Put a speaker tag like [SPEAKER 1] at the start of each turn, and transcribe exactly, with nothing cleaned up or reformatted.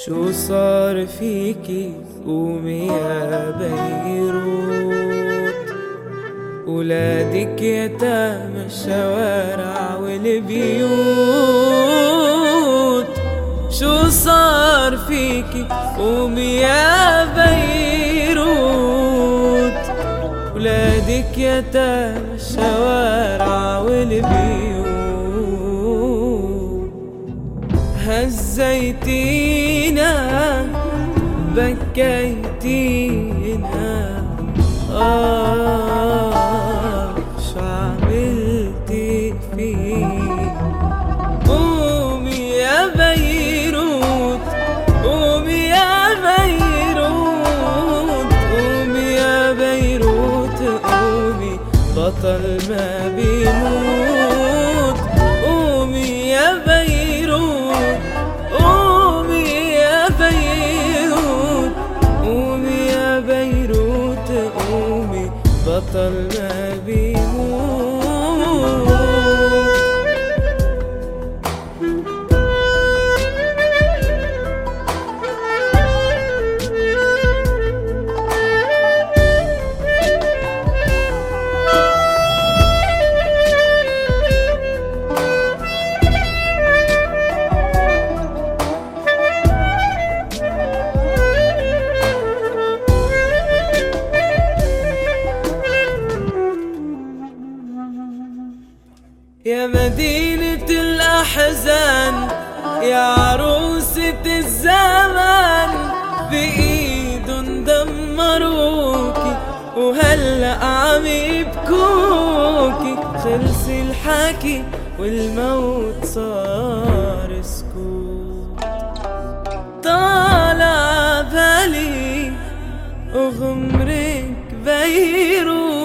[SPEAKER 1] شو صار فيكي قومي يا بيروت، ولادك يتامى الشوارع والبيوت. شو صار فيكي قومي يا بيروت، ولادك يتامى الشوارع والبيوت. هزيتينا بكيتينا، آه شو عملتي فيه. قومي يا بيروت، قومي يا بيروت، قومي يا بيروت، قومي بطل ما بيموت. قومي يا بيروت، قومي يا بيروت، قومي يا بيروت، قومي بطل ما بيموت. يا مدينة الأحزان، يا عروسة الزمان، بإيدن دمروكي وهلأ عم يبكوكي. خلص الحكي والموت صار سكوت. طالع بالي وغمرك بيروت،